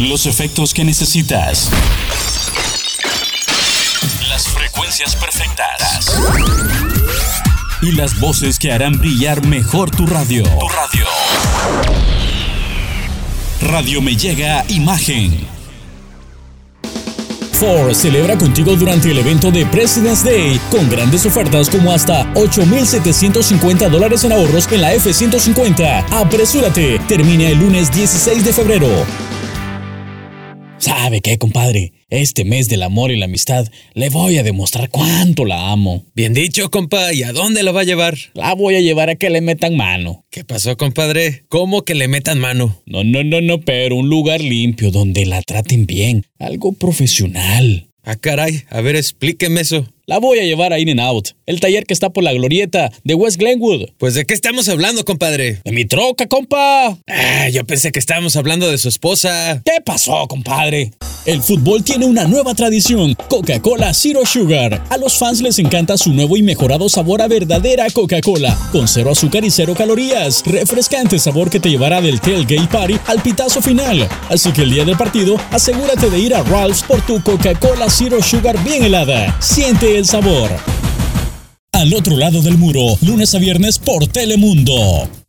Los efectos que necesitas. Las frecuencias perfectas. Y las voces que harán brillar mejor tu radio. Radio Me Llega Imagen. Ford celebra contigo durante el evento de President's Day con grandes ofertas como hasta $8,750 en ahorros en la F-150. Apresúrate, termina el lunes 16 de febrero. ¿Sabe qué, compadre? Este mes del amor y la amistad le voy a demostrar cuánto la amo. Bien dicho, compa. ¿Y a dónde la va a llevar? La voy a llevar a que le metan mano. ¿Qué pasó, compadre? ¿Cómo que le metan mano? No, pero un lugar limpio donde la traten bien. Algo profesional. Ah, caray. A ver, explíqueme eso. La voy a llevar a In-N-Out, el taller que está por la glorieta de West Glenwood. Pues, ¿de qué estamos hablando, compadre? De mi troca, compa. Yo pensé que estábamos hablando de su esposa. ¿Qué pasó, compadre? El fútbol tiene una nueva tradición, Coca-Cola Zero Sugar. A los fans les encanta su nuevo y mejorado sabor a verdadera Coca-Cola, con 0 azúcar y 0 calorías. Refrescante sabor que te llevará del tailgate party al pitazo final. Así que el día del partido, asegúrate de ir a Ralph's por tu Coca-Cola Zero Sugar bien helada. Siente el sabor. Al otro lado del muro, lunes a viernes por Telemundo.